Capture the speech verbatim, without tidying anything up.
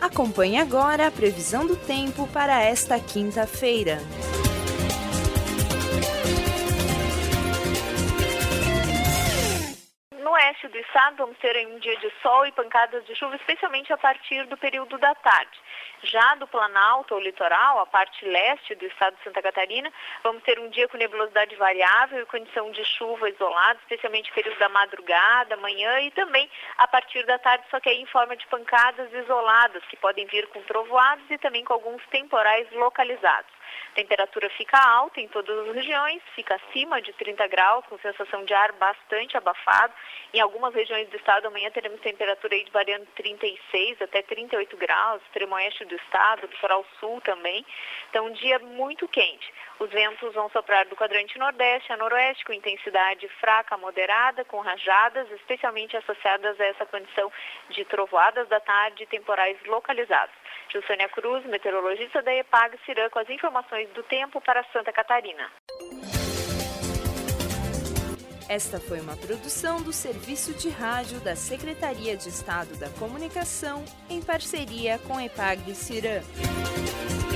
Acompanhe agora a previsão do tempo para esta quinta-feira. No oeste do estado, vamos ter um dia de sol e pancadas de chuva, especialmente a partir do período da tarde. Já do Planalto ou litoral, a parte leste do estado de Santa Catarina, vamos ter um dia com nebulosidade variável e condição de chuva isolada, especialmente no período da madrugada, manhã e também a partir da tarde, só que aí em forma de pancadas isoladas, que podem vir com trovoadas e também com alguns temporais localizados. A temperatura fica alta em todas as regiões, fica acima de trinta graus, com sensação de ar bastante abafado. Em algumas regiões do estado, amanhã teremos temperatura aí variando trinta e seis até trinta e oito graus, extremo oeste do estado, litoral sul também. Então, um dia muito quente. Os ventos vão soprar do quadrante nordeste a noroeste, com intensidade fraca a moderada, com rajadas, especialmente associadas a essa condição de trovoadas da tarde e temporais localizados. Gilsânia Cruz, meteorologista da EPAG-CIRAM, com as informações do tempo para Santa Catarina. Esta foi uma produção do Serviço de Rádio da Secretaria de Estado da Comunicação, em parceria com EPAG-CIRAM.